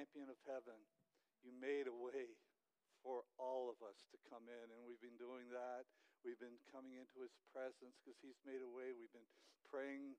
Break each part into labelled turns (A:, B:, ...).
A: champion of heaven, you made a way for all of us to come in, and we've been doing that. We've been coming into his presence because he's made a way. We've been praying,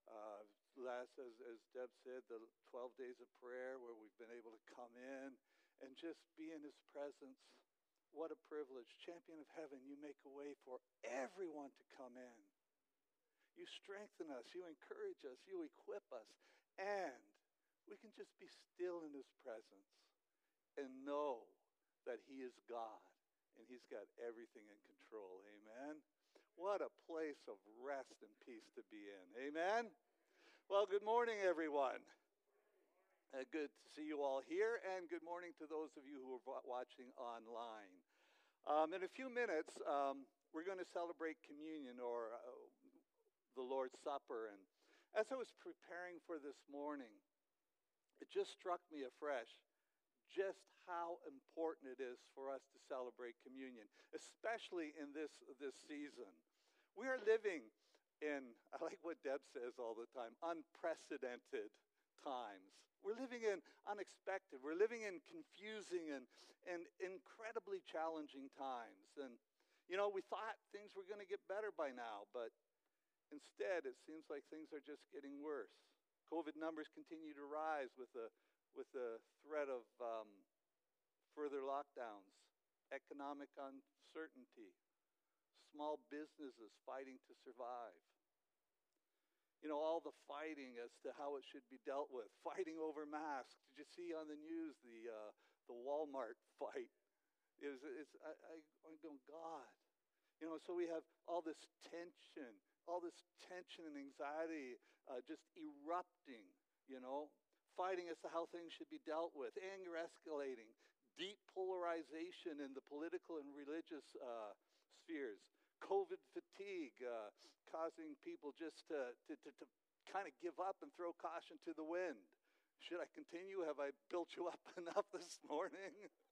A: as Deb said, the 12 days of prayer where we've been able to come in and just be in his presence. What a privilege. Champion of heaven, you make a way for everyone to come in. You strengthen us, you encourage us, you equip us, and we can just be still in his presence and know that he is God and he's got everything in control. Amen. What a place of rest and peace to be in. Amen. Well, good morning, everyone. Good to see you all here, and good morning to those of you who are watching online. In a few minutes, we're going to celebrate communion, or the Lord's Supper. And as I was preparing for this morning, it just struck me afresh just how important it is for us to celebrate communion, especially in this season. We are living in, I like what Deb says all the time, unprecedented times. We're living in unexpected. We're living in confusing and incredibly challenging times. And, you know, we thought things were going to get better by now, but instead it seems like things are just getting worse. COVID numbers continue to rise with the threat of further lockdowns, economic uncertainty, small businesses fighting to survive. You know, all the fighting as to how it should be dealt with, fighting over masks. Did you see on the news the Walmart fight? I'm going, God. You know, so we have all this tension and anxiety just erupting, you know, fighting as to how things should be dealt with, anger escalating, deep polarization in the political and religious spheres, COVID fatigue causing people just to kind of give up and throw caution to the wind. Should I continue? Have I built you up enough this morning?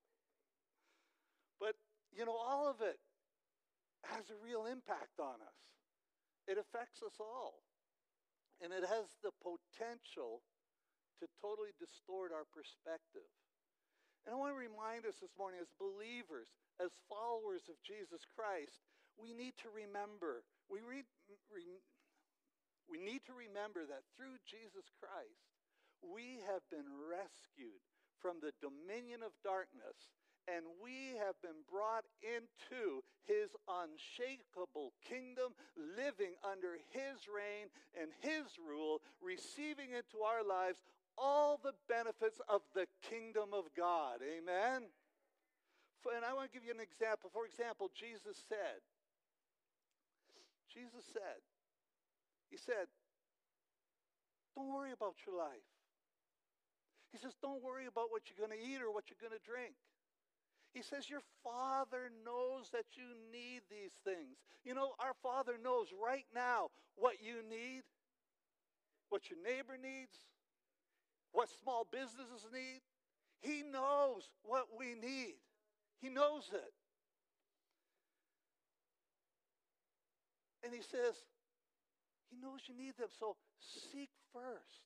A: But, you know, all of it has a real impact on us. It affects us all. And it has the potential to totally distort our perspective. And I want to remind us this morning, as believers, as followers of Jesus Christ, we need to remember, we need to remember that through Jesus Christ, we have been rescued from the dominion of darkness, and we have been brought into his unshakable kingdom, living under his reign and his rule, receiving into our lives all the benefits of the kingdom of God. Amen? And I want to give you an example. For example, Jesus said, he said, don't worry about your life. He says, don't worry about what you're going to eat or what you're going to drink. He says, your Father knows that you need these things. You know, our Father knows right now what you need, what your neighbor needs, what small businesses need. He knows what we need. He knows it. And he says, he knows you need them, so seek first.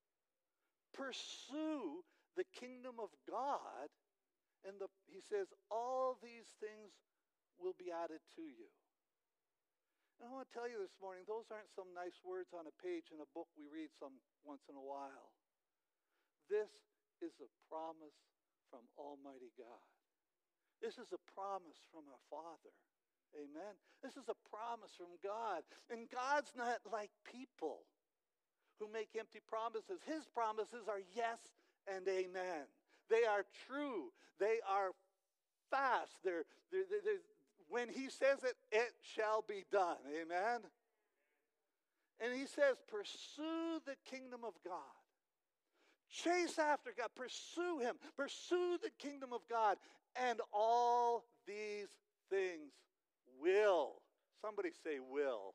A: Pursue the kingdom of God, and he says, all these things will be added to you. And I want to tell you this morning, those aren't some nice words on a page in a book we read some once in a while. This is a promise from Almighty God. This is a promise from our Father. Amen. This is a promise from God. And God's not like people who make empty promises. His promises are yes and amen. They are true. They are fast. When he says it, it shall be done. Amen. And he says, pursue the kingdom of God. Chase after God. Pursue him. Pursue the kingdom of God. And all these things will, somebody say will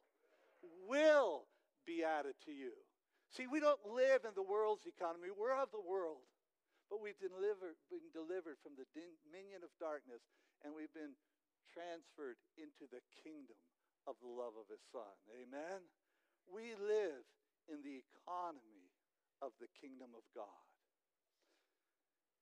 A: be added to you. See, we don't live in the world's economy. We're of the world. But we've been delivered from the dominion of darkness, and we've been transferred into the kingdom of the love of his Son. Amen? We live in the economy of the kingdom of God.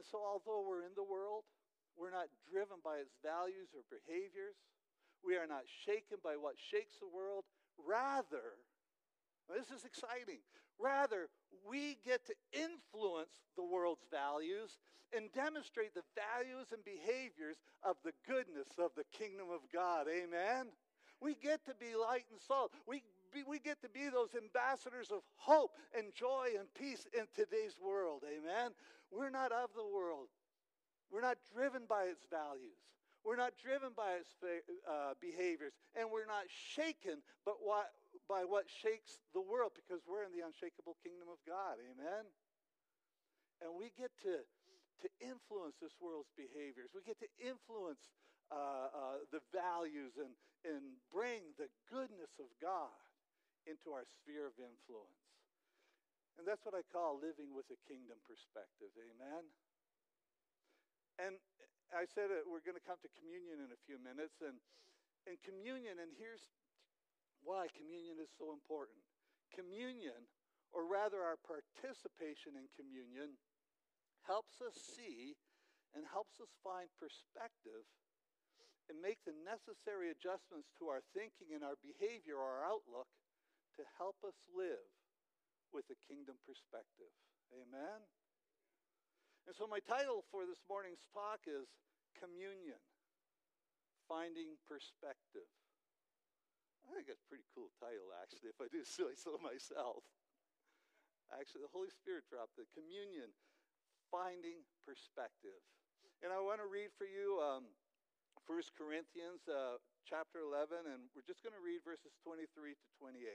A: so although we're in the world, we're not driven by its values or behaviors. We are not shaken by what shakes the world. Rather, this is exciting. Rather, we get to influence the world's values and demonstrate the values and behaviors of the goodness of the kingdom of God. Amen? We get to be light and salt. We get to be those ambassadors of hope and joy and peace in today's world. Amen? We're not of the world. We're not driven by its values. We're not driven by its behaviors. And we're not shaken by what shakes the world, because we're in the unshakable kingdom of God. Amen? And we get to influence this world's behaviors. We get to influence the values and bring the goodness of God into our sphere of influence. And that's what I call living with a kingdom perspective. Amen? And I said we're going to come to communion in a few minutes. And communion, and here's why communion is so important. Communion, or rather our participation in communion, helps us see and helps us find perspective and make the necessary adjustments to our thinking and our behavior or our outlook to help us live with a kingdom perspective. Amen? And so my title for this morning's talk is Communion, Finding Perspective. I think that's a pretty cool title, actually, if I do say so myself. Actually, the Holy Spirit dropped it. Communion, Finding Perspective. And I want to read for you 1 Corinthians chapter 11, and we're just going to read verses 23 to 28.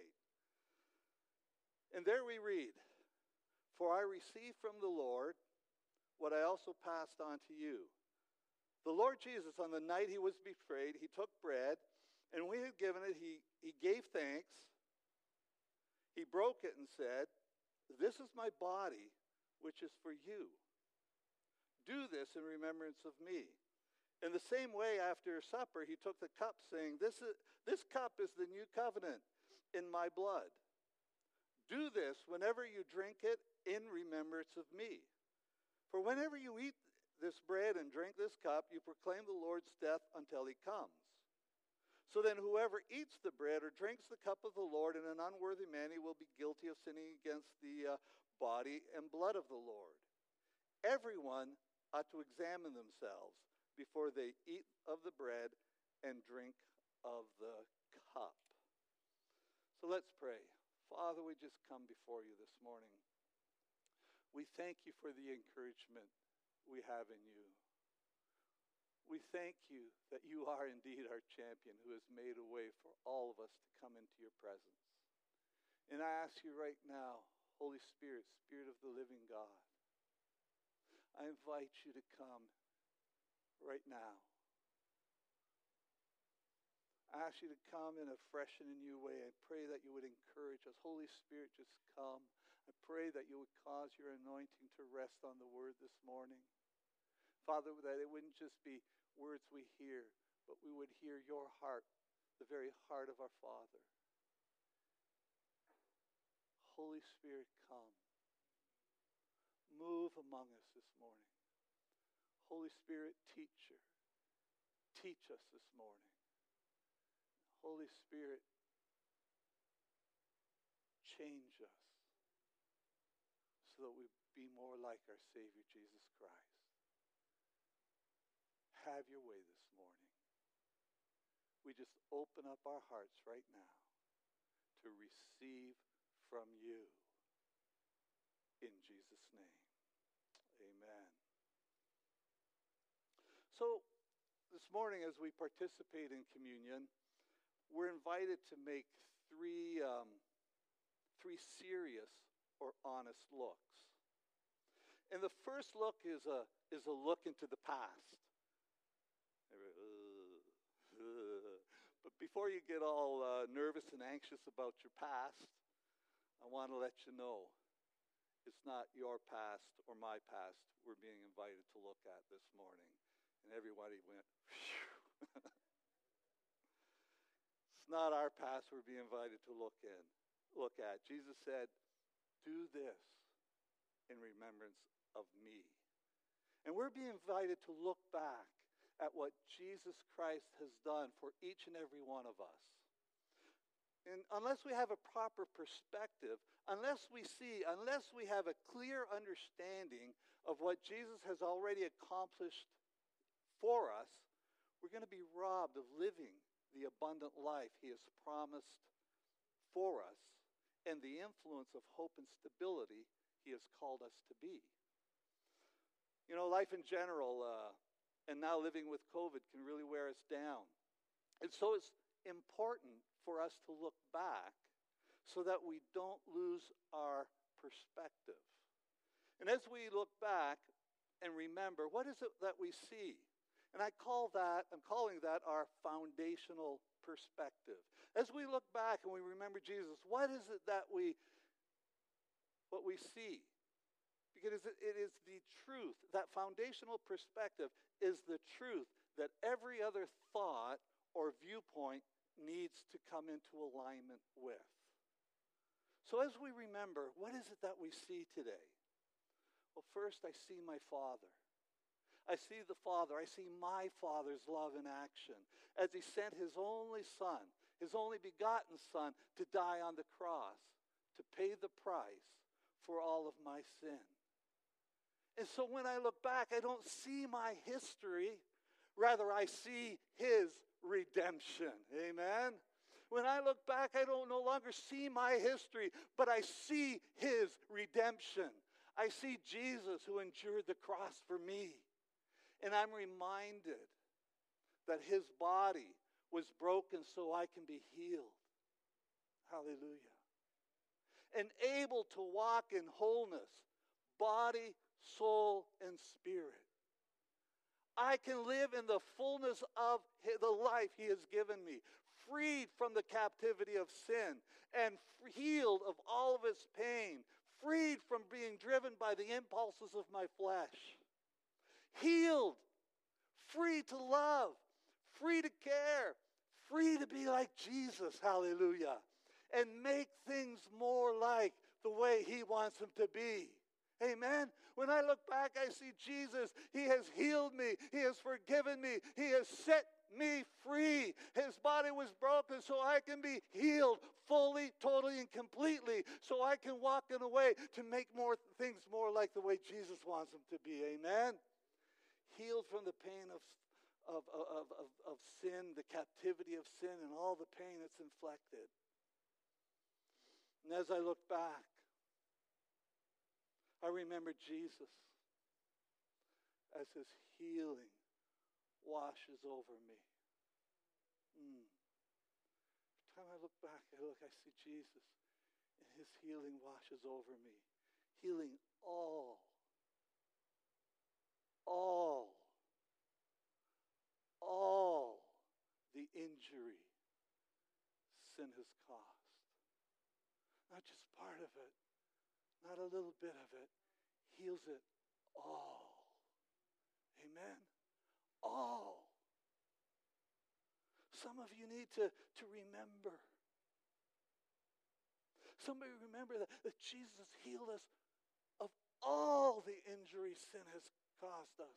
A: And there we read, "For I received from the Lord what I also passed on to you. The Lord Jesus, on the night he was betrayed, he took bread, and when he had given it, he gave thanks. He broke it and said, 'This is my body, which is for you. Do this in remembrance of me.' In the same way, after supper, he took the cup, saying, 'This cup is the new covenant in my blood. Do this whenever you drink it in remembrance of me. For whenever you eat this bread and drink this cup, you proclaim the Lord's death until he comes. So then whoever eats the bread or drinks the cup of the Lord in an unworthy manner will be guilty of sinning against the body and blood of the Lord. Everyone ought to examine themselves before they eat of the bread and drink of the cup.'" So let's pray. Father, we just come before you this morning. We thank you for the encouragement we have in you. We thank you that you are indeed our champion who has made a way for all of us to come into your presence. And I ask you right now, Holy Spirit, Spirit of the living God, I invite you to come right now. I ask you to come in a fresh and a new way. I pray that you would encourage us. Holy Spirit, just come. I pray that you would cause your anointing to rest on the word this morning. Father, that it wouldn't just be words we hear, but we would hear your heart, the very heart of our Father. Holy Spirit, come. Move among us this morning. Holy Spirit, teacher, teach us this morning. Holy Spirit, change us so that we be more like our Savior, Jesus Christ. Have your way this morning. We just open up our hearts right now to receive from you. In Jesus' name, amen. So this morning, as we participate in communion, we're invited to make three serious or honest looks. And the first look is a look into the past. But before you get all nervous and anxious about your past, I want to let you know it's not your past or my past we're being invited to look at this morning. And everybody went, phew. It's not our past we're being invited to look at. Jesus said, "Do this in remembrance of me." And we're being invited to look back at what Jesus Christ has done for each and every one of us. And unless we have a proper perspective, unless we have a clear understanding of what Jesus has already accomplished for us, we're going to be robbed of living the abundant life he has promised for us and the influence of hope and stability he has called us to be. You know, life in general, and now living with COVID, can really wear us down. And so it's important for us to look back so that we don't lose our perspective. And as we look back and remember, what is it that we see? And I'm calling that our foundational perspective. As we look back and we remember Jesus, what is it that we see? Because it is the truth. That foundational perspective is the truth that every other thought or viewpoint needs to come into alignment with. So as we remember, what is it that we see today? Well, first I see my Father. I see the Father. I see my Father's love in action as he sent his only Son, his only begotten Son, to die on the cross, to pay the price for all of my sin. And so when I look back, I don't see my history. Rather, I see his redemption. Amen? When I look back, I don't no longer see my history, but I see his redemption. I see Jesus who endured the cross for me. And I'm reminded that his body was broken so I can be healed. Hallelujah. And able to walk in wholeness, body, soul, and spirit. I can live in the fullness of the life he has given me, freed from the captivity of sin and healed of all of its pain, freed from being driven by the impulses of my flesh, healed, free to love, free to care, free to be like Jesus, hallelujah, and make things more like the way he wants them to be. Amen. When I look back, I see Jesus. He has healed me. He has forgiven me. He has set me free. His body was broken so I can be healed fully, totally, and completely. So I can walk in a way to make more things more like the way Jesus wants them to be. Amen. Healed from the pain of sin, the captivity of sin, and all the pain it's inflicted. And as I look back, I remember Jesus as his healing washes over me. Every time I look back, I see Jesus, and his healing washes over me, healing all the injury sin has caused. Not just part of it, not a little bit of it, heals it all. Amen? All. Some of you need to remember. Somebody remember that Jesus healed us of all the injury sin has caused us.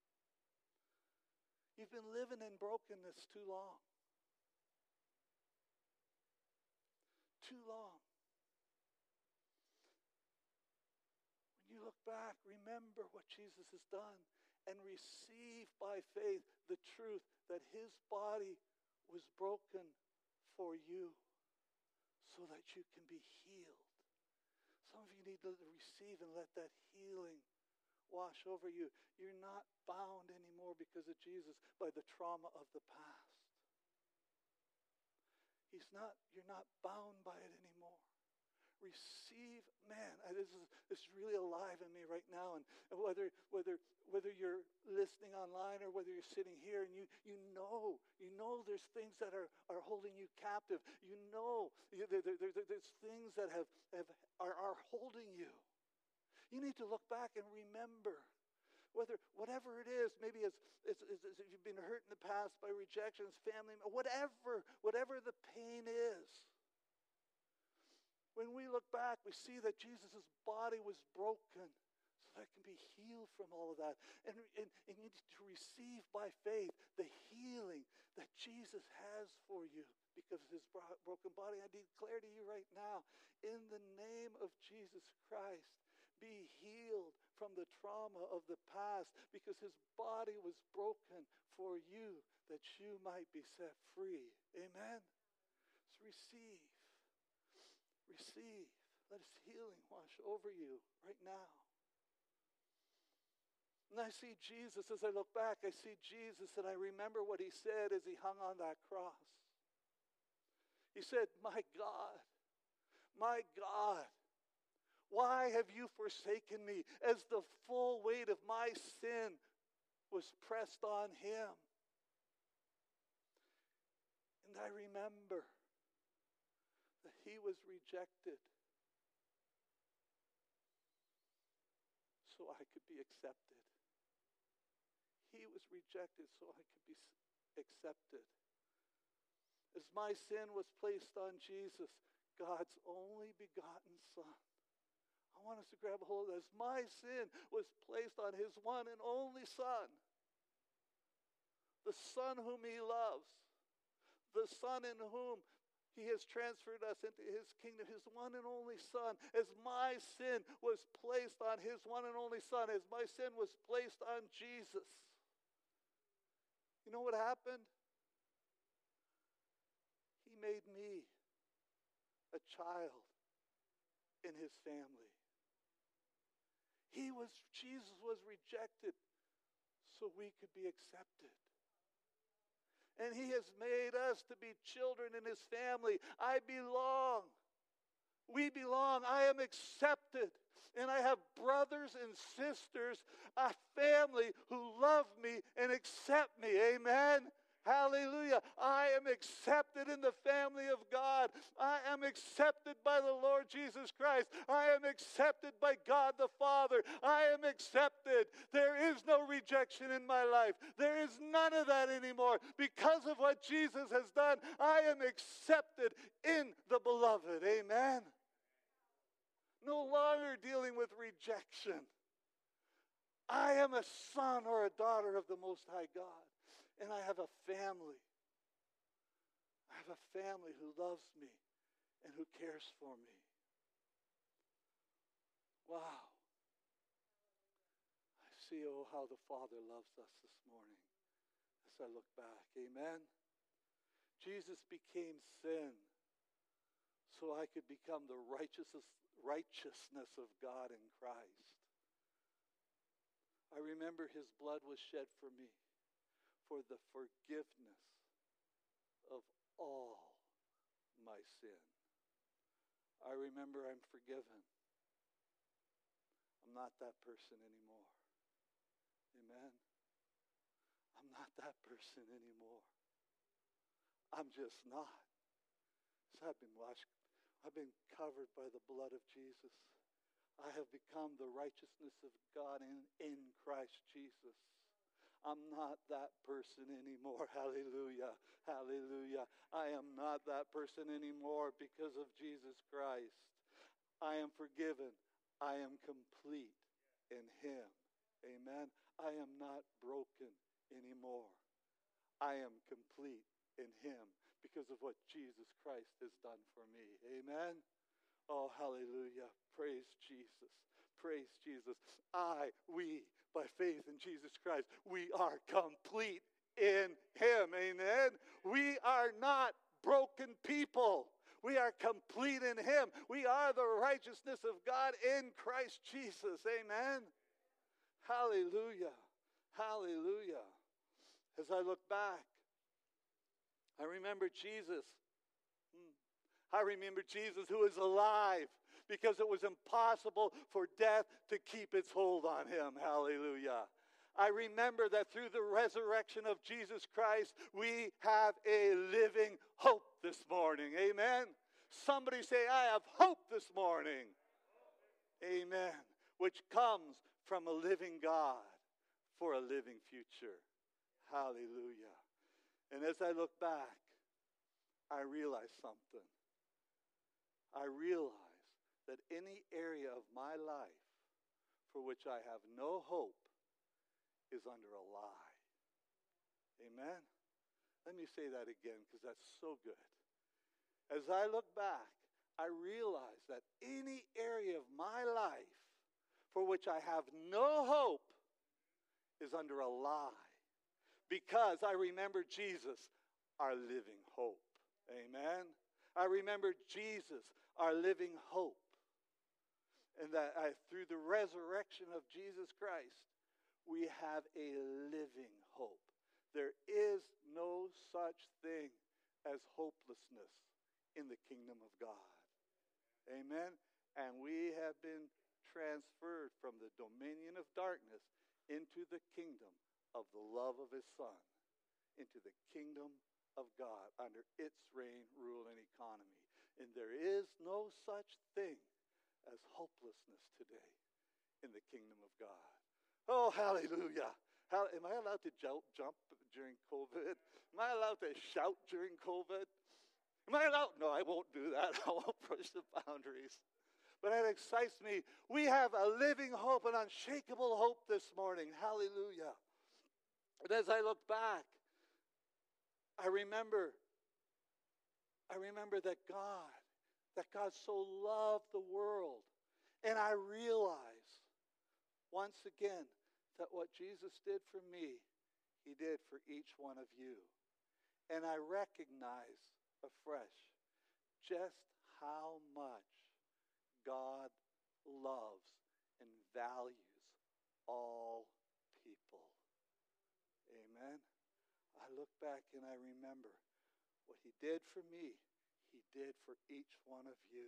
A: You've been living in brokenness too long. Too long. When you look back, remember what Jesus has done and receive by faith the truth that his body was broken for you so that you can be healed. Some of you need to receive and let that healing wash over you. You're not bound anymore because of Jesus by the trauma of the past. You're not bound by it anymore. Receive, man, this is really alive in me right now. And whether you're listening online or whether you're sitting here, and you know there's things that are holding you captive. You know there's things that are holding you. You need to look back and remember. Whatever it is, maybe it's you've been hurt in the past by rejections, family, whatever the pain is. When we look back, we see that Jesus' body was broken so that I can be healed from all of that. And you need to receive by faith the healing that Jesus has for you because of his broken body. I declare to you right now, in the name of Jesus Christ, be healed from the trauma of the past because his body was broken for you that you might be set free. Amen? So receive. Receive. Let his healing wash over you right now. And I see Jesus, as I look back, I see Jesus and I remember what he said as he hung on that cross. He said, my God, why have you forsaken me? As the full weight of my sin was pressed on him. And I remember that he was rejected so I could be accepted. He was rejected so I could be accepted. As my sin was placed on Jesus, God's only begotten Son. I want us to grab a hold of this. My sin was placed on his one and only Son. The Son whom he loves. The Son in whom he has transferred us into his kingdom, his one and only Son. As my sin was placed on his one and only Son, as my sin was placed on Jesus. You know what happened? He made me a child in his family. Jesus was rejected so we could be accepted. And he has made us to be children in his family. I belong. We belong. I am accepted. And I have brothers and sisters, a family who love me and accept me. Amen. Hallelujah. I am accepted in the family of God. I am accepted by the Lord Jesus Christ. I am accepted by God the Father. I am accepted. There is no rejection in my life. There is none of that anymore. Because of what Jesus has done, I am accepted in the beloved. Amen. No longer dealing with rejection. I am a son or a daughter of the Most High God. And I have a family. I have a family who loves me and who cares for me. Wow. I see, how the Father loves us this morning as I look back. Amen. Jesus became sin so I could become the righteousness of God in Christ. I remember his blood was shed for me, for the forgiveness of all my sin. I remember I'm forgiven. I'm not that person anymore. Amen. I'm not that person anymore. I'm just not. So I've been washed. I've been covered by the blood of Jesus. I have become the righteousness of God in Christ Jesus. I'm not that person anymore. Hallelujah. Hallelujah. I am not that person anymore because of Jesus Christ. I am forgiven. I am complete in him. Amen. I am not broken anymore. I am complete in him because of what Jesus Christ has done for me. Amen. Oh, hallelujah. Praise Jesus. Praise Jesus. We, by faith in Jesus Christ, we are complete in him. Amen. We are not broken people. We are complete in him. We are the righteousness of God in Christ Jesus. Amen. Hallelujah. Hallelujah. As I look back, I remember Jesus. I remember Jesus who is alive because it was impossible for death to keep its hold on him. Hallelujah. I remember that through the resurrection of Jesus Christ, we have a living hope this morning. Amen. Somebody say, I have hope this morning. Amen. Which comes from a living God for a living future. Hallelujah. And as I look back, I realize something. I realize that any area of my life for which I have no hope is under a lie. Amen? Let me say that again because that's so good. As I look back, I realize that any area of my life for which I have no hope is under a lie because I remember Jesus, our living hope. Amen? I remember Jesus, our living hope. And that through the resurrection of Jesus Christ, we have a living hope. There is no such thing as hopelessness in the kingdom of God. Amen? And we have been transferred from the dominion of darkness into the kingdom of the love of his Son, into the kingdom of God under its reign, rule, and economy. And there is no such thing as hopelessness today in the kingdom of God. Oh, hallelujah. Am I allowed to jump during COVID? Am I allowed to shout during COVID? Am I allowed? No, I won't do that. I won't push the boundaries. But it excites me. We have a living hope, an unshakable hope this morning. Hallelujah. And as I look back, I remember that God so loved the world. And I realize once again that what Jesus did for me, he did for each one of you. And I recognize afresh just how much God loves and values all people. Amen. I look back and I remember what he did for me, he did for each one of you.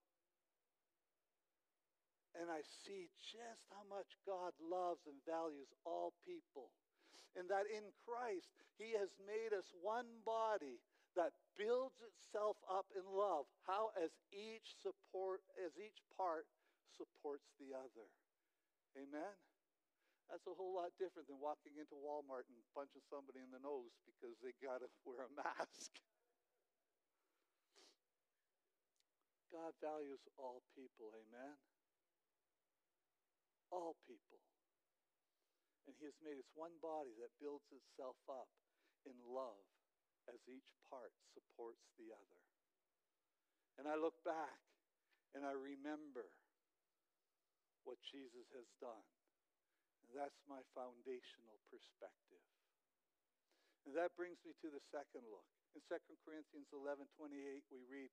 A: And I see just how much God loves and values all people. And that in Christ, he has made us one body that builds itself up in love. How as each part supports the other. Amen? That's a whole lot different than walking into Walmart and punching somebody in the nose because they got to wear a mask. God values all people, amen? All people. And he has made us one body that builds itself up in love as each part supports the other. And I look back and I remember what Jesus has done. And that's my foundational perspective. And that brings me to the second look. In 2 Corinthians 11:28, we read,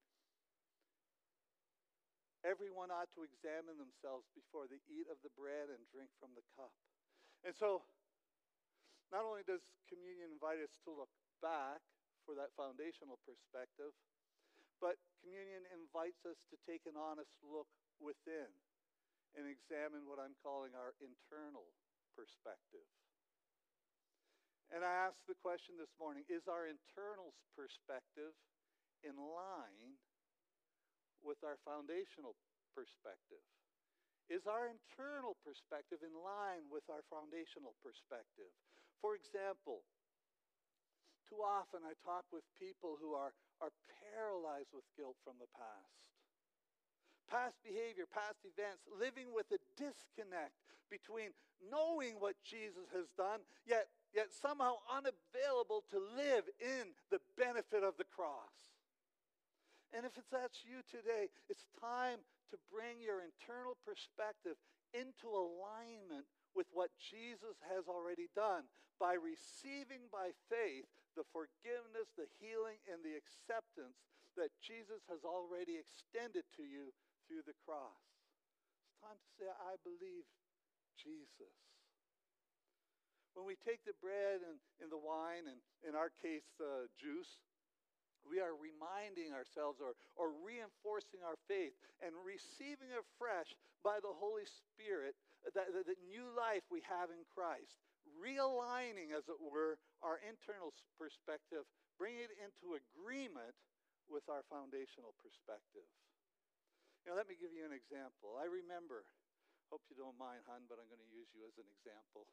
A: everyone ought to examine themselves before they eat of the bread and drink from the cup. And so, not only does communion invite us to look back for that foundational perspective, but communion invites us to take an honest look within and examine what I'm calling our internal perspective. And I asked the question this morning, is our internal perspective in line with our foundational perspective? Is our internal perspective in line with our foundational perspective? For example, too often I talk with people who are paralyzed with guilt from the past. Past behavior, past events, living with a disconnect between knowing what Jesus has done, yet somehow unavailable to live in the benefit of the cross. And if that's you today, it's time to bring your internal perspective into alignment with what Jesus has already done by receiving by faith the forgiveness, the healing, and the acceptance that Jesus has already extended to you through the cross. It's time to say, I believe Jesus. When we take the bread and the wine, and in our case, juice, we are reminding ourselves or reinforcing our faith and receiving afresh by the Holy Spirit that new life we have in Christ. Realigning, as it were, our internal perspective, bringing it into agreement with our foundational perspective. Let me give you an example. I remember, hope you don't mind, hon, but I'm going to use you as an example.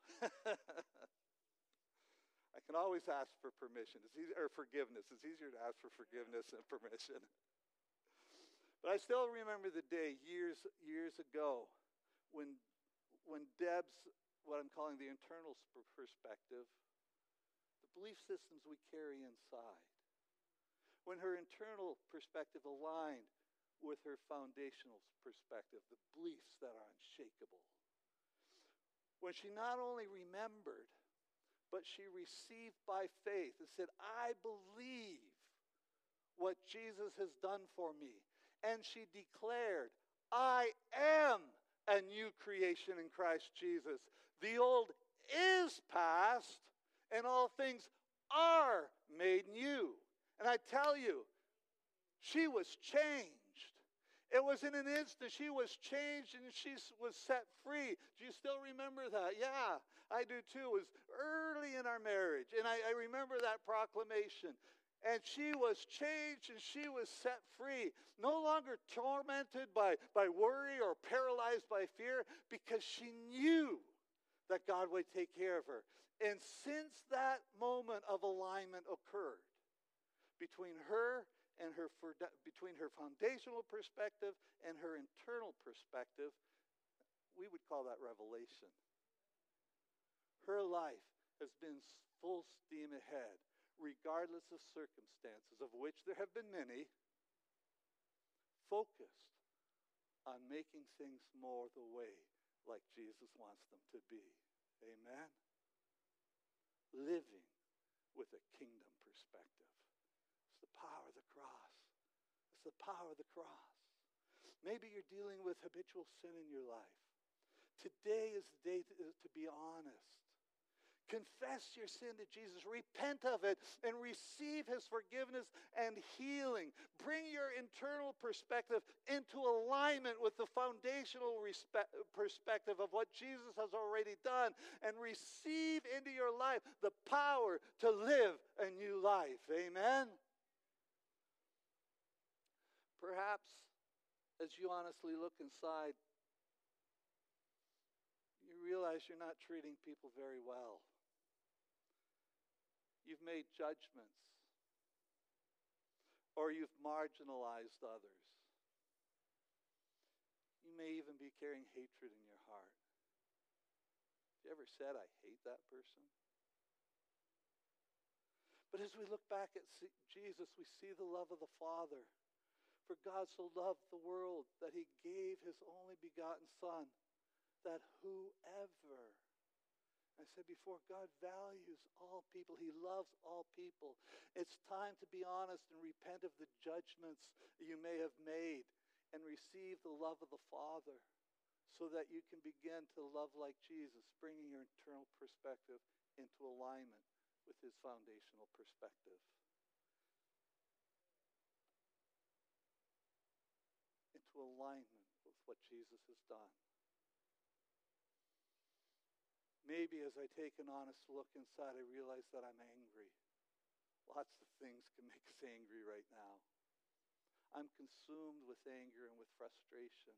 A: I can always ask for permission. Or forgiveness. It's easier to ask for forgiveness than permission. But I still remember the day years ago when when Deb's, what I'm calling the internal perspective, the belief systems we carry inside, when her internal perspective aligned with her foundational perspective, the beliefs that are unshakable, when she not only remembered, but she received by faith and said, I believe what Jesus has done for me. And she declared, I am a new creation in Christ Jesus. The old is past, and all things are made new. And I tell you, she was changed. It was in an instant. She was changed and she was set free. Do you still remember that? Yeah, I do too. It was early in our marriage. And I remember that proclamation. And she was changed and she was set free. No longer tormented by worry or paralyzed by fear, because she knew that God would take care of her. And since that moment of alignment occurred between her and between her foundational perspective and her internal perspective, we would call that revelation. Her life has been full steam ahead, regardless of circumstances, of which there have been many, focused on making things more the way like Jesus wants them to be. Amen? Living with a kingdom perspective. It's the power of the cross. It's the power of the cross. Maybe you're dealing with habitual sin in your life. Today is the day to be honest. Confess your sin to Jesus. Repent of it and receive his forgiveness and healing. Bring your internal perspective into alignment with the foundational perspective of what Jesus has already done, and receive into your life the power to live a new life. Amen? Perhaps as you honestly look inside, you realize you're not treating people very well. You've made judgments, or you've marginalized others. You may even be carrying hatred in your heart. Have you ever said, I hate that person? But as we look back at Jesus, we see the love of the Father. For God so loved the world that he gave his only begotten Son, that whoever, I said before, God values all people. He loves all people. It's time to be honest and repent of the judgments you may have made and receive the love of the Father, so that you can begin to love like Jesus, bringing your internal perspective into alignment with his foundational perspective. Into alignment with what Jesus has done. Maybe as I take an honest look inside, I realize that I'm angry. Lots of things can make us angry right now. I'm consumed with anger and with frustration.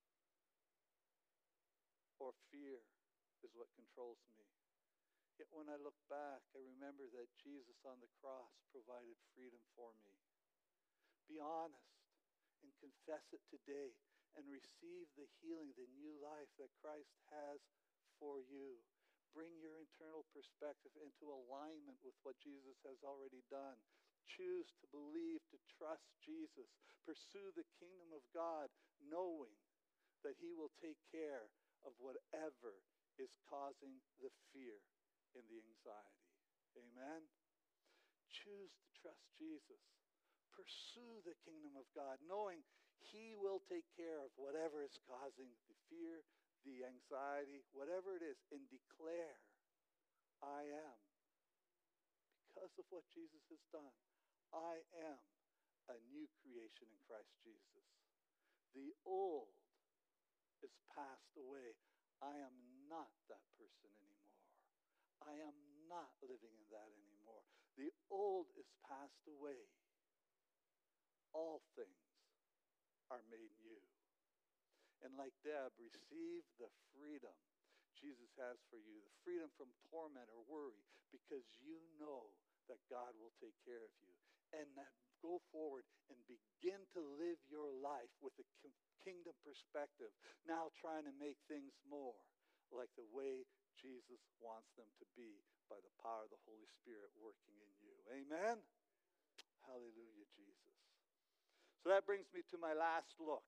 A: Or fear is what controls me. Yet when I look back, I remember that Jesus on the cross provided freedom for me. Be honest and confess it today and receive the healing, the new life that Christ has for you. Bring your internal perspective into alignment with what Jesus has already done. Choose to believe, to trust Jesus. Pursue the kingdom of God, knowing that he will take care of whatever is causing the fear and the anxiety. Amen? Choose to trust Jesus. Pursue the kingdom of God, knowing he will take care of whatever is causing the fear, the anxiety, whatever it is, and declare, I am. Because of what Jesus has done, I am a new creation in Christ Jesus. The old is passed away. I am not that person anymore. I am not living in that anymore. The old is passed away. All things are made new. And like Deb, receive the freedom Jesus has for you, the freedom from torment or worry, because you know that God will take care of you. And that go forward and begin to live your life with a kingdom perspective, now trying to make things more like the way Jesus wants them to be by the power of the Holy Spirit working in you. Amen? Hallelujah, Jesus. So that brings me to my last look.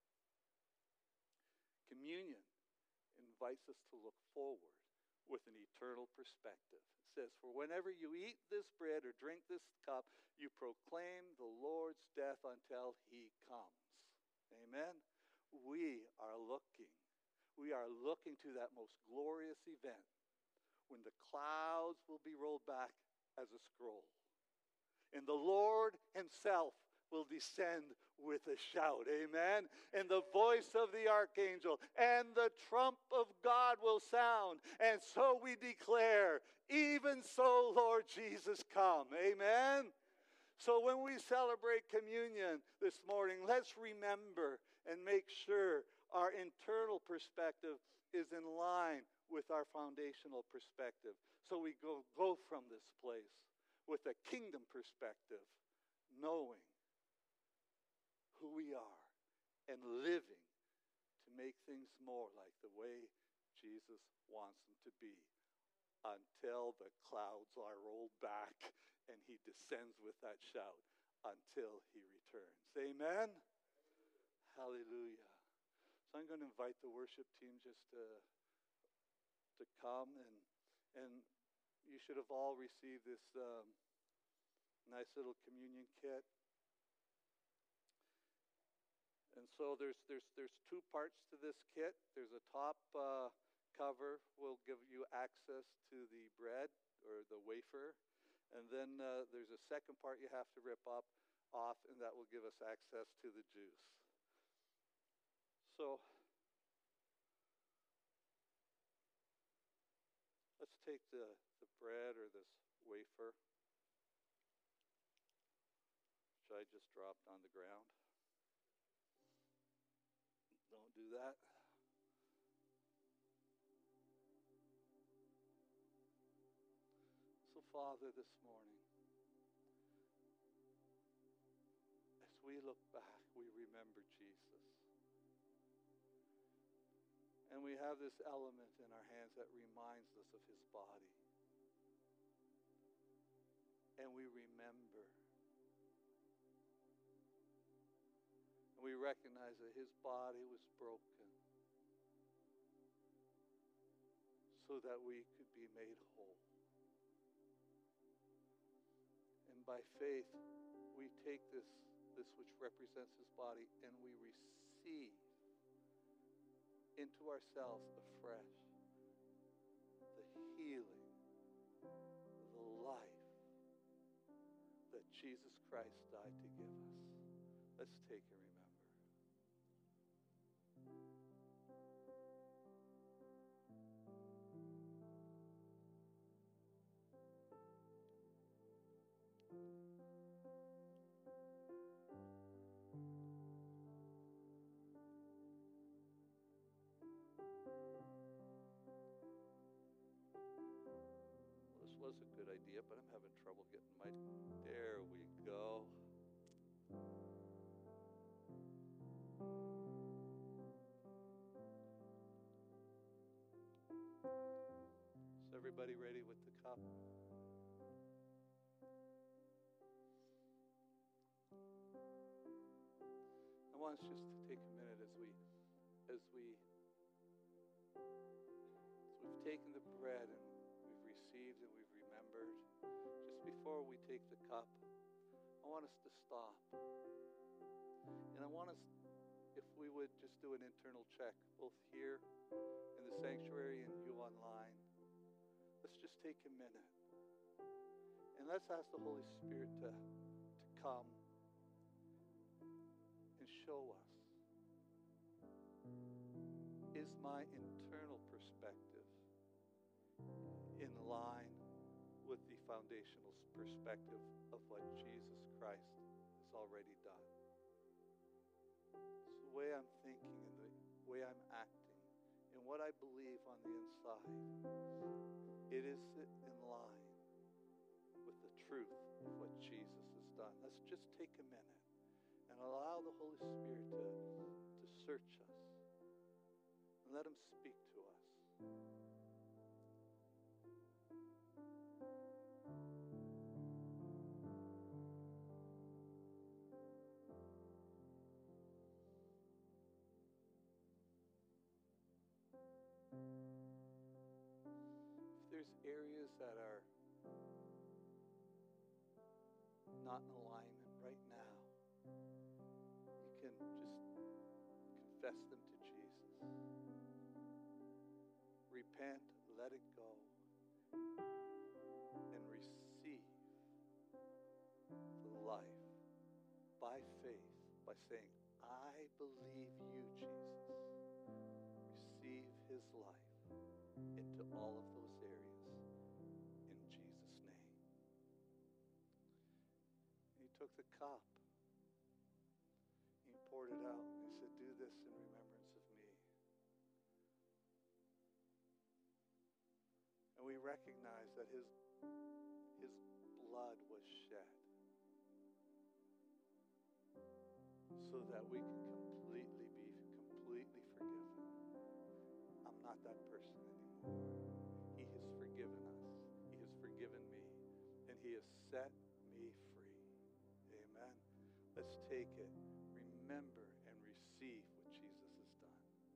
A: Communion invites us to look forward with an eternal perspective. It says, for whenever you eat this bread or drink this cup, you proclaim the Lord's death until he comes. Amen? We are looking to that most glorious event when the clouds will be rolled back as a scroll. And the Lord himself will descend with a shout. Amen. And the voice of the archangel and the trump of God will sound. And so we declare, even so, Lord Jesus, come. Amen. So when we celebrate communion this morning, let's remember and make sure our internal perspective is in line with our foundational perspective. So we go from this place with a kingdom perspective, knowing who we are and living to make things more like the way Jesus wants them to be until the clouds are rolled back and he descends with that shout until he returns. Amen? Hallelujah. So I'm going to invite the worship team just to come, and you should have all received this nice little communion kit. And so there's two parts to this kit. There's a top cover will give you access to the bread or the wafer. And then there's a second part you have to rip off, and that will give us access to the juice. So let's take the bread or this wafer, which I just dropped on the ground. Don't do that. So, Father, this morning, as we look back, we remember Jesus. And we have this element in our hands that reminds us of his body. And we remember. And we recognize that his body was broken so that we could be made whole. And by faith, we take this which represents his body, and we receive into ourselves afresh the healing, the life that Jesus Christ died to give us. Let's take and remember. Was a good idea, but I'm having trouble getting my... There we go. Is everybody ready with the cup? I want us just to take a minute as we've taken the bread and we've received and we've remembered. Just before we take the cup, I want us to stop. And I want us, if we would just do an internal check, both here in the sanctuary and you online. Let's just take a minute. And let's ask the Holy Spirit to come and show us. Is my internal perspective in line with the foundational perspective of what Jesus Christ has already done? It's the way I'm thinking and the way I'm acting and what I believe on the inside. It is in line with the truth of what Jesus has done. Let's just take a minute and allow the Holy Spirit to search us. And let him speak to us. If there's areas that are not in alignment right now, you can just confess them to Jesus. Repent, let it go, and receive the life by faith, by saying, I believe you, Jesus. Receive his life into all of those areas in Jesus' name. He took the cup. He poured it out and he said, do this in remembrance of me. And we recognize that his blood was shed so that we can be completely forgiven. I'm not that person anymore. He has forgiven us. He has forgiven me. And he has set me free. Amen. Let's take it, remember, and receive what Jesus has done.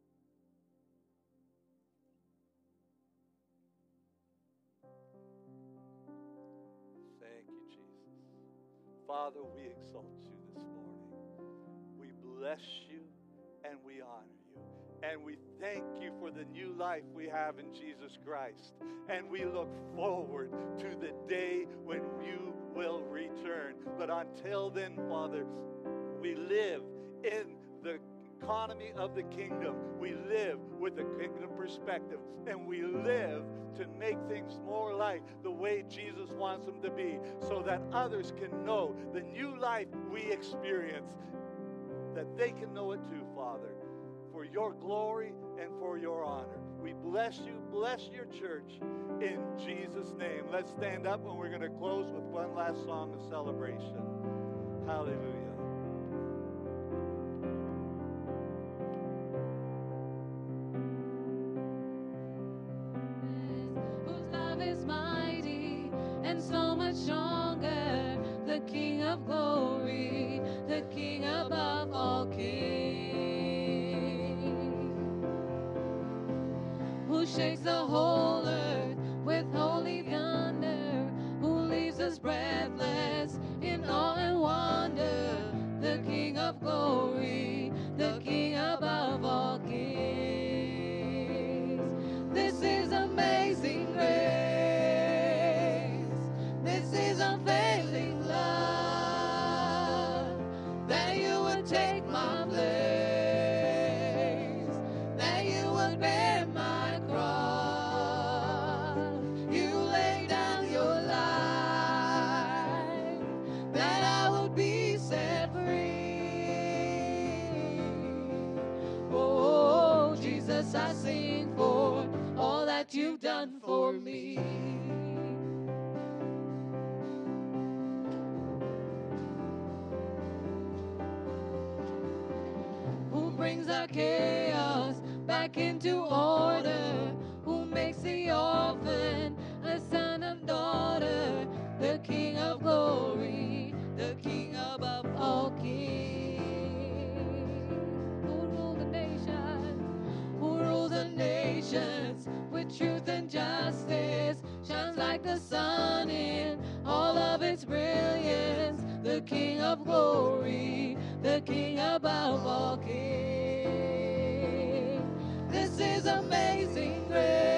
A: Thank you, Jesus. Father, we exalt you this morning. We bless you and we honor you. And we thank you for the new life we have in Jesus Christ. And we look forward to the day when you will return. But until then, Father, we live in the economy of the kingdom. We live with a kingdom perspective. And we live to make things more like the way Jesus wants them to be, so that others can know the new life we experience, that they can know it too, Father, for your glory and for your honor. We bless you, bless your church in Jesus' name. Let's stand up and we're going to close with one last song of celebration. Hallelujah.
B: Whose love is mighty and so much stronger, the King of glory, the King above all kings, who shakes the whole earth with holy thunder, who leaves us breathless in awe and wonder, the King of glory, the King above all kings. This is amazing grace. This is unfailing love, that you would take my place, that you would bear my cross. You laid down your life, that I would be set free. Oh, Jesus, I sing for all that you've done for me. Who brings our chaos back into order, who makes the orphan a son of daughter, the King of glory, the King above all kings, who rules the nations, who rules the nations with truth and justice, shines like the sun in all of its brilliance, the King of glory, the King above all kings. This is amazing grace.